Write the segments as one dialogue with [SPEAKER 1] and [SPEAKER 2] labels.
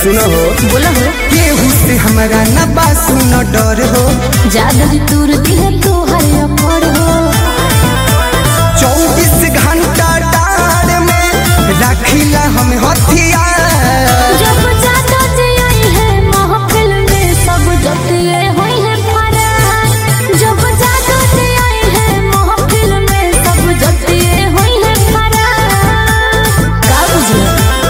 [SPEAKER 1] सुनो हो
[SPEAKER 2] बोला हो
[SPEAKER 1] केहू से हमारा न बासु न डर हो
[SPEAKER 2] ज्यादा दूर दिले तो हर अपर हो
[SPEAKER 1] 24 घंटा डार में रखिला हम हथियार।
[SPEAKER 2] जब ज्यादा आई है महफिल में सब जतिए हुई है फरार। जब ज्यादा आई है महफिल में सब जतिए हुई है फरार। का बुझला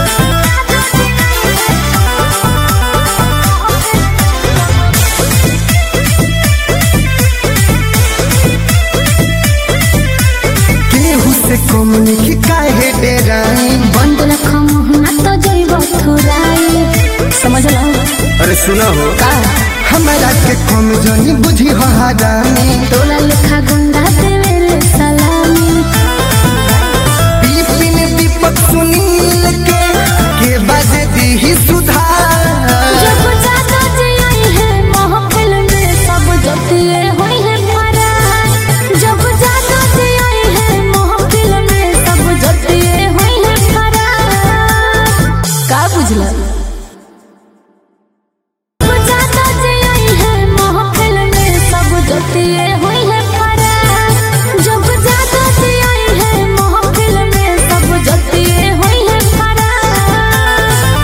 [SPEAKER 1] केहू से कम नहीं काहे डेराई
[SPEAKER 2] बंद रखा मुहना तो जइब थुराई। समझ लो
[SPEAKER 1] अरे सुनो हो
[SPEAKER 2] का
[SPEAKER 1] हमारा के कम जनी बुझी हो हरामी
[SPEAKER 2] तोला लिखा गुंडा देवेले सलामी।
[SPEAKER 1] बिपिन दीपक सुनील के बाजे दी ही